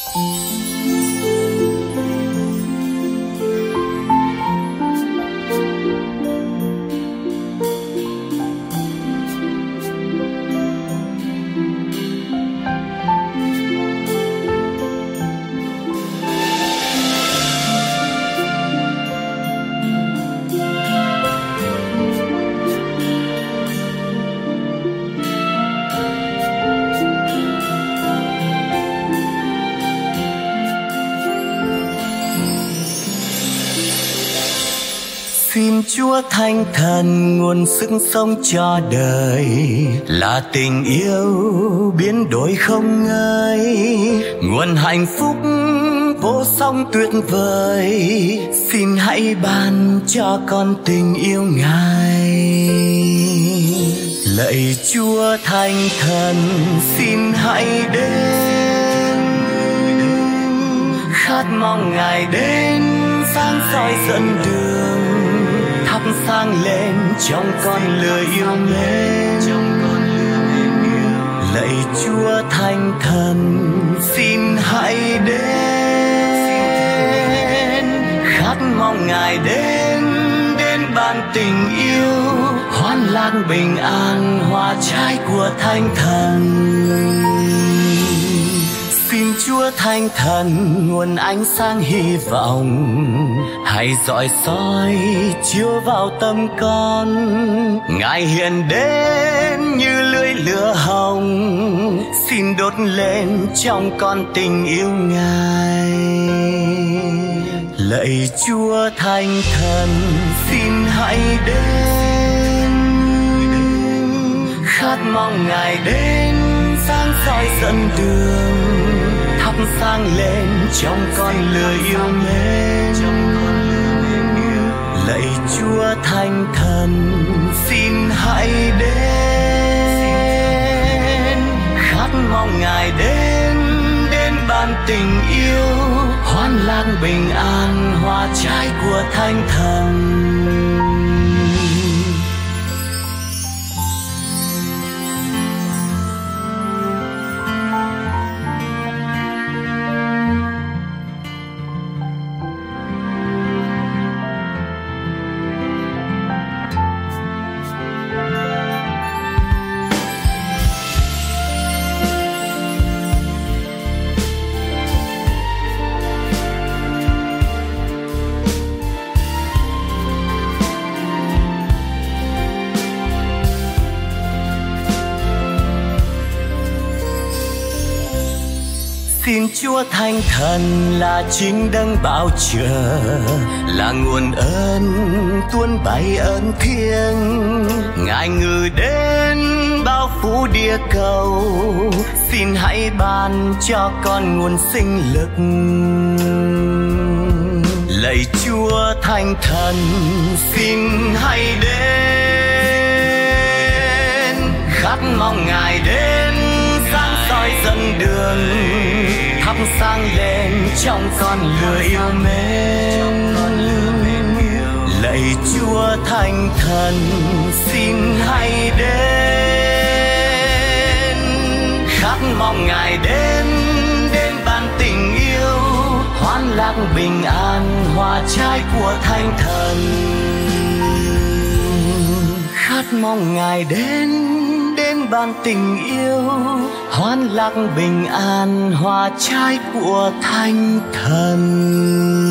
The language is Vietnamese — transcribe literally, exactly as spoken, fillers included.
Xin Chúa Thánh Thần nguồn sức sống cho đời, là tình yêu biến đổi không ngơi, nguồn hạnh phúc vô song tuyệt vời. Xin hãy ban cho con tình yêu Ngài. Lạy Chúa Thánh Thần, xin hãy đến, khát mong Ngài đến sáng soi dẫn đường, thắp sáng lên trong con lửa yêu mến. Lạy Chúa Thánh Thần, xin hãy đến, khát mong Ngài đến, đến ban tình yêu, hoan lạc bình an hoa trái của Thánh Thần. Xin Chúa Thánh Thần nguồn ánh sáng hy vọng, hãy dọi soi chiếu vào tâm con. Ngài hiện đến như lưỡi lửa hồng, xin đốt lên trong con tình yêu Ngài. Lạy Chúa Thánh Thần, xin hãy đến, khát mong Ngài đến sáng soi dẫn đường, thắp sáng lên trong con lửa yêu mến. Lạy Chúa Thánh Thần, xin hãy đến, khát mong Ngài đến, đến ban tình yêu, hoan lạc bình an hoa trái của Thánh Thần. Xin Chúa Thánh Thần là chính đấng bảo trợ, là nguồn ơn tuôn bay ơn thiêng. Ngài ngự đến bao phủ địa cầu, xin hãy ban cho con nguồn sinh lực. Lạy Chúa Thánh Thần, xin hãy đến, khát mong Ngài đến sáng soi dẫn đường, thắp sáng lên trong con lửa yêu mến. Lạy Chúa Thánh Thần, xin hãy đến, khát mong Ngài đến, đến ban tình yêu, hoan lạc bình an hoa trái của Thánh Thần. Khát mong Ngài đến, đến ban tình yêu, hoan lạc bình an hoa trái của Thánh Thần.